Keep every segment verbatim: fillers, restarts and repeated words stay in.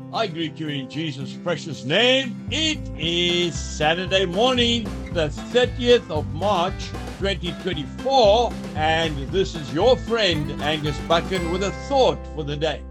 I greet you in Jesus' precious name. It is Saturday morning, the thirtieth of March, twenty twenty-four, and this is your friend Angus Buchan with a thought for the day.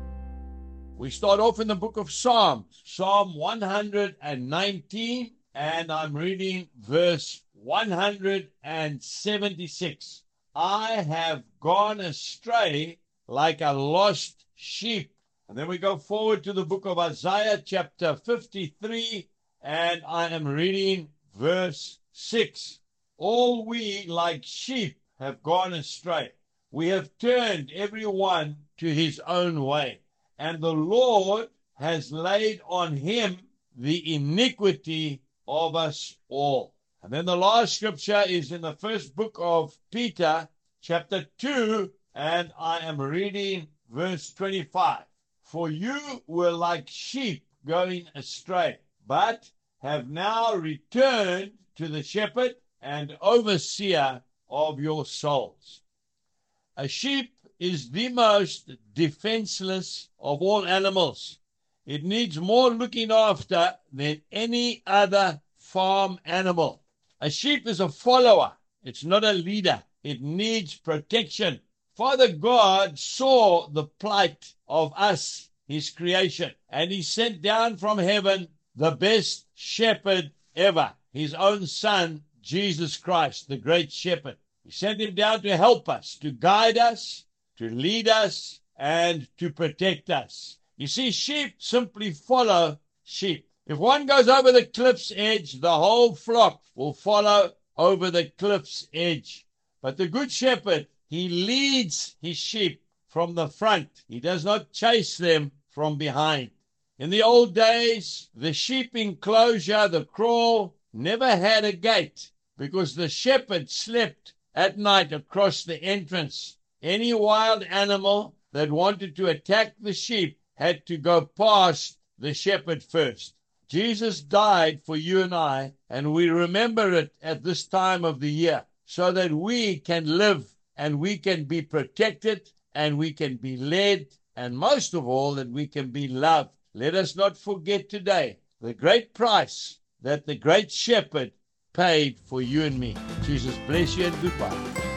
We start off in the book of Psalms, Psalm one hundred nineteen, and I'm reading verse one hundred seventy-six. I have gone astray like a lost sheep. And then we go forward to the book of Isaiah, chapter fifty-three, and I am reading verse six. All we like sheep have gone astray. We have turned every one to his own way, and the Lord has laid on him the iniquity of us all. And then the last scripture is in the first book of Peter, chapter two, and I am reading verse twenty-five. For you were like sheep going astray, but have now returned to the shepherd and overseer of your souls. A sheep is the most defenseless of all animals. It needs more looking after than any other farm animal. A sheep is a follower. It's not a leader. It needs protection. Father God saw the plight of us, his creation, and he sent down from heaven the best shepherd ever, his own son, Jesus Christ, the great shepherd. He sent him down to help us, to guide us, to lead us, and to protect us. You see, sheep simply follow sheep. If one goes over the cliff's edge, the whole flock will follow over the cliff's edge. But the good shepherd, he leads his sheep from the front. He does not chase them from behind. In the old days, the sheep enclosure, the kraal, never had a gate because the shepherd slept at night across the entrance. Any wild animal that wanted to attack the sheep had to go past the shepherd first. Jesus died for you and I, and we remember it at this time of the year so that we can live and we can be protected and we can be led, and most of all, that we can be loved. Let us not forget today the great price that the great shepherd paid for you and me. Jesus bless you and goodbye.